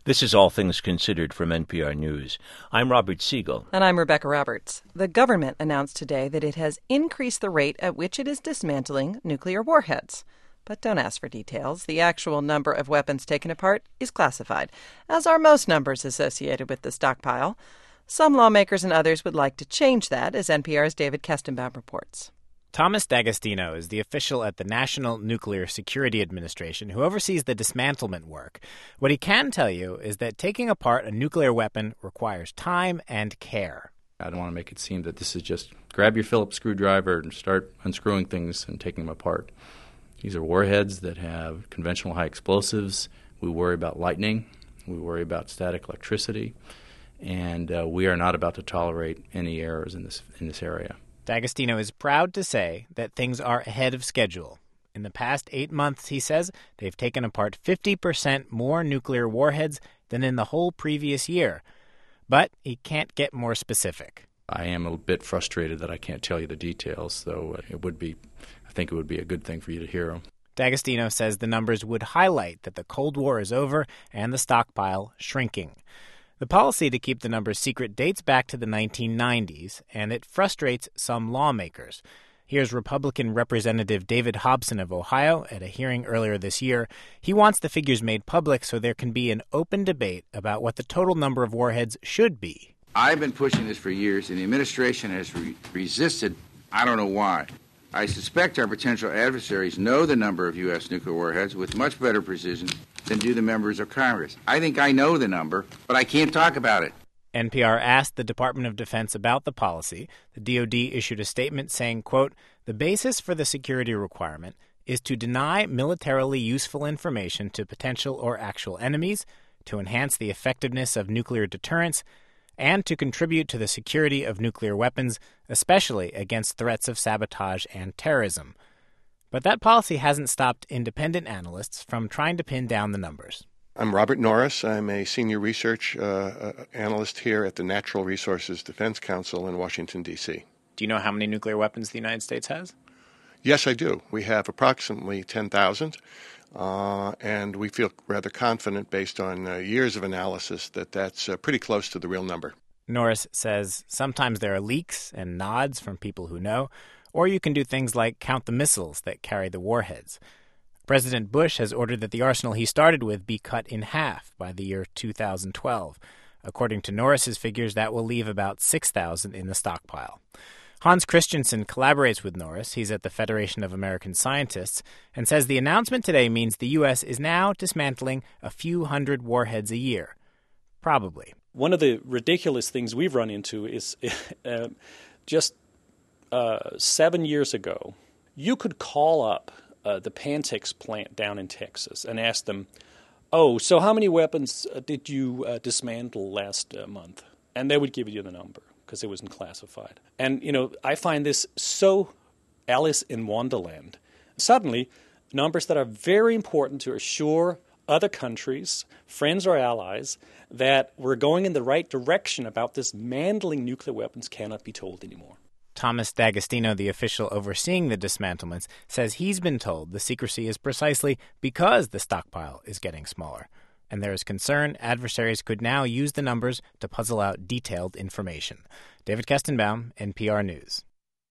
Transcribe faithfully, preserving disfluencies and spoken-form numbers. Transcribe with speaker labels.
Speaker 1: This is All Things Considered from N P R News. I'm Robert Siegel.
Speaker 2: And I'm Rebecca Roberts. The government announced today that it has increased the rate at which it is dismantling nuclear warheads. But don't ask for details. The actual number of weapons taken apart is classified, as are most numbers associated with the stockpile. Some lawmakers and others would like to change that, as N P R's David Kestenbaum reports.
Speaker 3: Thomas D'Agostino is the official at the National Nuclear Security Administration who oversees the dismantlement work. What he can tell you is that taking apart a nuclear weapon requires time and care.
Speaker 4: I don't want to make it seem that this is just grab your Phillips screwdriver and start unscrewing things and taking them apart. These are warheads that have conventional high explosives. We worry about lightning. We worry about static electricity. And uh, we are not about to tolerate any errors in this in this area.
Speaker 3: D'Agostino is proud to say that things are ahead of schedule. In the past eight months, he says, they've taken apart fifty percent more nuclear warheads than in the whole previous year. But he can't get more specific.
Speaker 4: I am a bit frustrated that I can't tell you the details, though it would be, I think it would be a good thing for you to hear them.
Speaker 3: D'Agostino says the numbers would highlight that the Cold War is over and the stockpile shrinking. The policy to keep the numbers secret dates back to the nineteen nineties, and it frustrates some lawmakers. Here's Republican Representative David Hobson of Ohio at a hearing earlier this year. He wants the figures made public so there can be an open debate about what the total number of warheads should be.
Speaker 5: I've been pushing this for years, and the administration has re- resisted. I don't know why. I suspect our potential adversaries know the number of U S nuclear warheads with much better precision than do the members of Congress. I think I know the number, but I can't talk about it.
Speaker 3: N P R asked the Department of Defense about the policy. The D O D issued a statement saying, quote, the basis for the security requirement is to deny militarily useful information to potential or actual enemies, to enhance the effectiveness of nuclear deterrence, and to contribute to the security of nuclear weapons, especially against threats of sabotage and terrorism. But that policy hasn't stopped independent analysts from trying to pin down the numbers.
Speaker 6: I'm Robert Norris. I'm a senior research uh, analyst here at the Natural Resources Defense Council in Washington, D C.
Speaker 3: Do you know how many nuclear weapons the United States has?
Speaker 6: Yes, I do. We have approximately ten thousand, uh, and we feel rather confident based on uh, years of analysis that that's uh, pretty close to the real number.
Speaker 3: Norris says sometimes there are leaks and nods from people who know, or you can do things like count the missiles that carry the warheads. President Bush has ordered that the arsenal he started with be cut in half by the year two thousand twelve. According to Norris's figures, that will leave about six thousand in the stockpile. Hans Christensen collaborates with Norris. He's at the Federation of American Scientists and says the announcement today means the U S is now dismantling a few hundred warheads a year. Probably.
Speaker 7: One of the ridiculous things we've run into is uh, just uh, seven years ago, you could call up uh, the Pantex plant down in Texas and ask them, oh, so how many weapons uh, did you uh, dismantle last uh, month? And they would give you the number because it wasn't classified. And, you know, I find this so Alice in Wonderland. Suddenly, numbers that are very important to assure other countries, friends or allies, that we're going in the right direction about dismantling nuclear weapons cannot be told anymore.
Speaker 3: Thomas D'Agostino, the official overseeing the dismantlements, says he's been told the secrecy is precisely because the stockpile is getting smaller. And there is concern adversaries could now use the numbers to puzzle out detailed information. David Kestenbaum, N P R News.